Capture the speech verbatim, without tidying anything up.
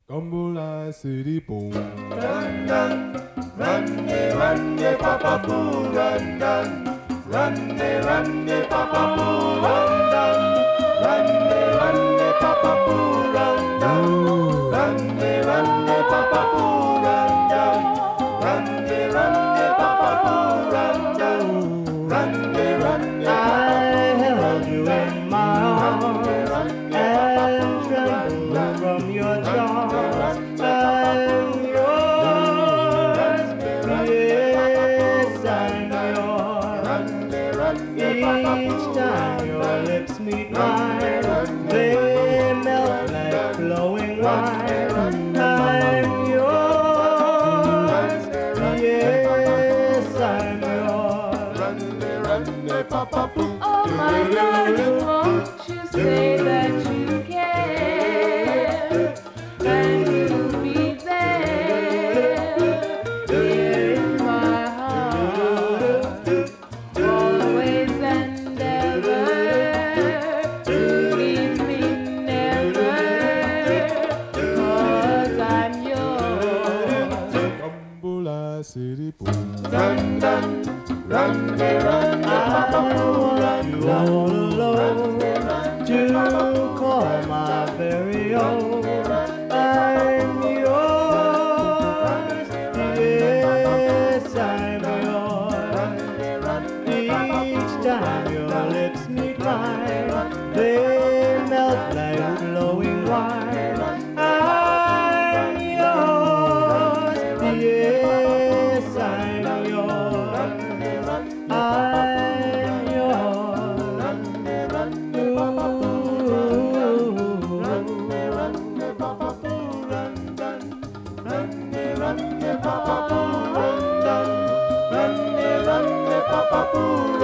Gumbula City Boom. Run, run, run, de, run, de, papa poo, run, run, run, de, run, de, papa poo, run, run, run, de, run, de, papa poo, run, run, run, de, run, de, papa poo, run, run, run, de, run, de, papa poo, run, run, run, de, run, de, I held you in my arms and trembled from your charms. I'm yours, yes, I'm yours. Each time your lips meet mine, they melt like flowing wine. I'm yours, yes, I'm yours. Oh my darling, won't you say that you care, and you'll be there here in my heart, always and ever, to leave me never, 'cause I'm yours. Gumbula City Boom. Run, run, run, de, run, de, papa poo, run, You all alone to call my very own. I'm yours, yes, I'm yours. Each time your lips meet mine, they melt like flowing wine. I'm yours, yes, I'm yours. I'm Papa poo,